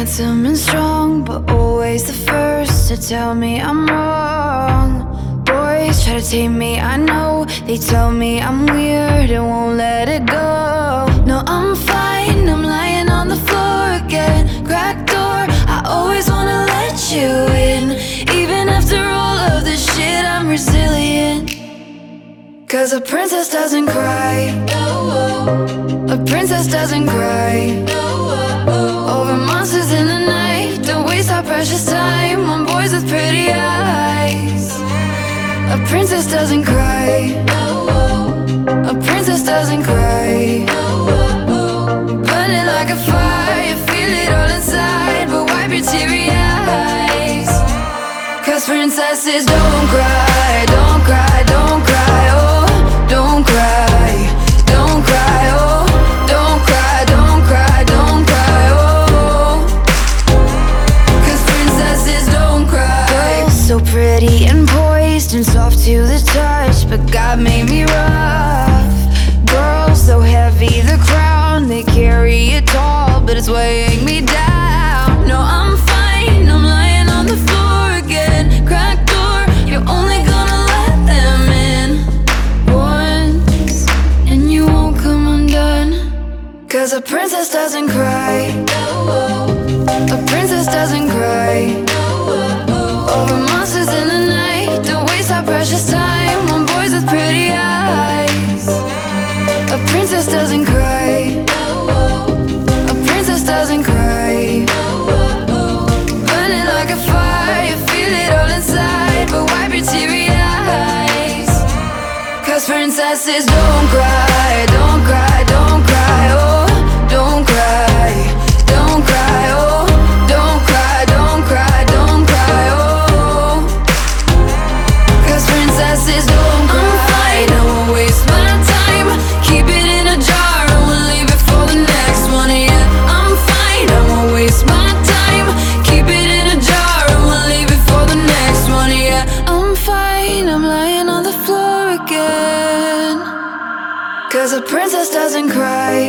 handsome and strong, but always the first to tell me I'm wrong. Boys try to tame me, I know. They tell me I'm weird and won't let it go. No, I'm fine, I'm lying on the floor again. Cracked door, I always wanna let you in. Even after all of this shit, I'm resilient. Cause a princess doesn't cry. A princess doesn't cry over monsters in the night. Don't waste our precious time on boys with pretty eyes. A princess doesn't cry. A princess doesn't cry. Burning like a fire, you feel it all inside, but wipe your teary eyes. Cause princesses don't cry, don't cry, don't cry, oh, don't cry, don't cry, oh, don't cry, don't cry, don't cry, oh. Cause princesses don't cry. Girls so pretty and poised and soft to the touch, but God made me rough. Girls so heavy, the crown, they carry it tall, but it's weighing me down. No, I'm fine, I'm lying on the floor again. Cracked door, you're only gonna let them in once, and you won't come undone. Cause a princess doesn't cry. A princess doesn't cry over monsters in the night. Don't waste our precious time on boys with pretty eyes. A princess doesn't cry. A princess doesn't cry. Burning like a fire, you feel it all inside, but wipe your teary eyes. Cause princesses don't cry, don't cry, don't cry, oh, don't cry, don't cry, oh, don't cry, don't cry, don't cry, oh. Cause princesses don't cry. I'm fine, I won't waste my time. Keep it in a jar and we'll leave it for the next one, yeah. I'm fine, I won't waste my time. Keep it in a jar and we'll leave it for the next one, yeah. I'm fine, I'm lying on the floor again. Cause a princess doesn't cry.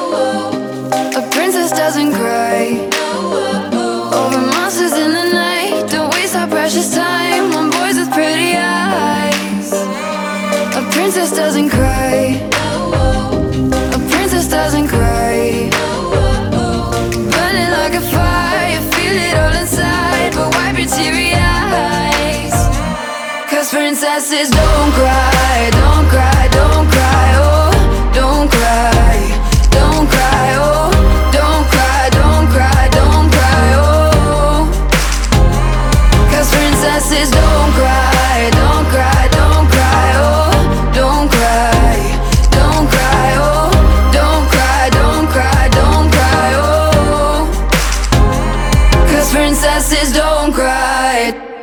A princess doesn't cry over monsters in the night. Don't waste our precious time on boys with pretty eyes. A princess doesn't cry. A princess doesn't cry. Burning like a fire, you feel it all inside, but wipe your teary eyes. Cause princesses don't cry, don't cry, don't cry, oh, don't cry, don't cry, oh, don't cry, don't cry, don't cry, oh. Cause princesses don't cry, don't cry, don't cry, oh, don't cry, don't cry, oh, don't cry, don't cry, don't cry, oh. Cause princesses don't cry.